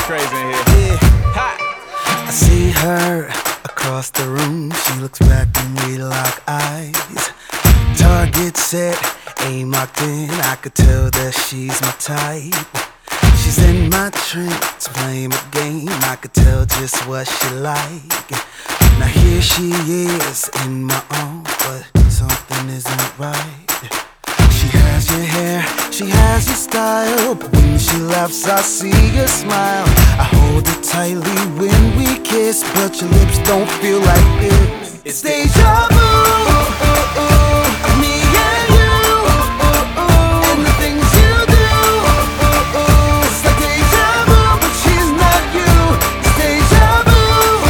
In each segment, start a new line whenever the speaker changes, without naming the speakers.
crazy in here.
Yeah. I see her across the room. She looks back and we lock eyes. Target set, aim locked in. I could tell that she's my type. She's in my trance, playing a game. I could tell just what she like. Now here she is in my arms, but something isn't right. She has your hair, she has your style, but when she laughs I see her smile. I hold her tightly when we kiss, but your lips don't feel like this. It's deja vu, me and you, and the things you do. It's like deja vu, but she's not you. It's deja vu,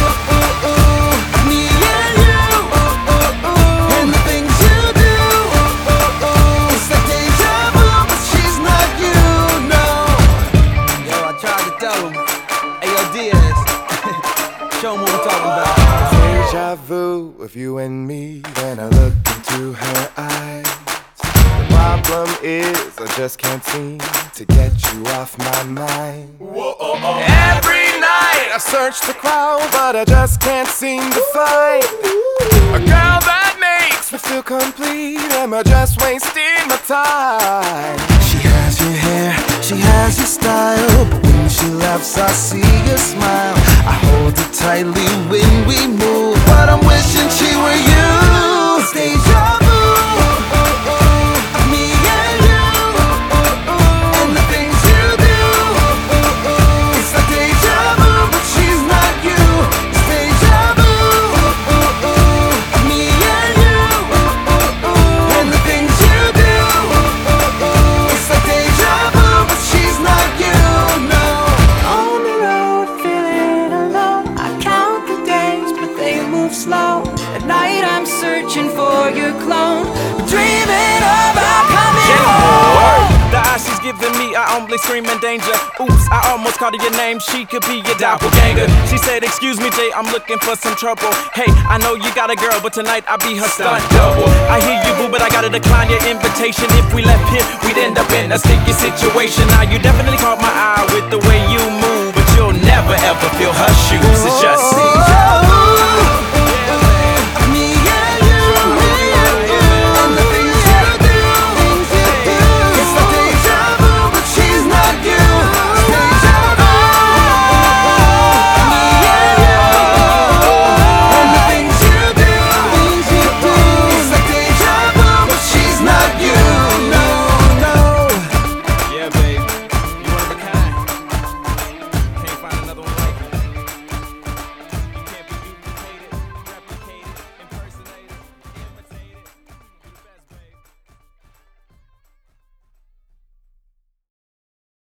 me and you, and the things you do. It's like deja vu, but she's not you, no. Yo, I tried to tell him. Hey, yo, Diaz, show him what we're talking about.
Deja vu of you and me, then I look into her eyes. The problem is I just can't seem to get you off my mind. Every night I search the crowd, but I just can't seem to find a girl that makes me feel complete. Am I just wasting my time?
She has your hair, she has your style, but when she laughs I see her smile. I hold her tightly when we move, but I'm wishing she were you. It's deja vu, me and you, and the things you do. It's like deja vu, but she's not you. It's deja vu, me and you, and the things you do. It's like deja vu, but she's not you, no.
On the road, feeling alone. I count the days, but they move slow. At night I'm searching for your clone, dreaming about coming home.
The eyes she's giving me, I only scream in danger. Oops, I almost called her your name, she could be your doppelganger. She said, excuse me Jay, I'm looking for some trouble. Hey, I know you got a girl, but tonight I'll be her stunt double. I hear you boo, but I gotta decline your invitation. If we left here, we'd end up in a sticky situation. Now you definitely caught my eye with the way you move, but you'll never ever feel her shoes. It's just deja vu.